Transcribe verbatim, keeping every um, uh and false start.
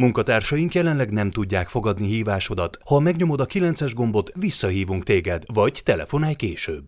Munkatársaink jelenleg nem tudják fogadni hívásodat. Ha megnyomod a kilences gombot, visszahívunk téged, vagy telefonálj később.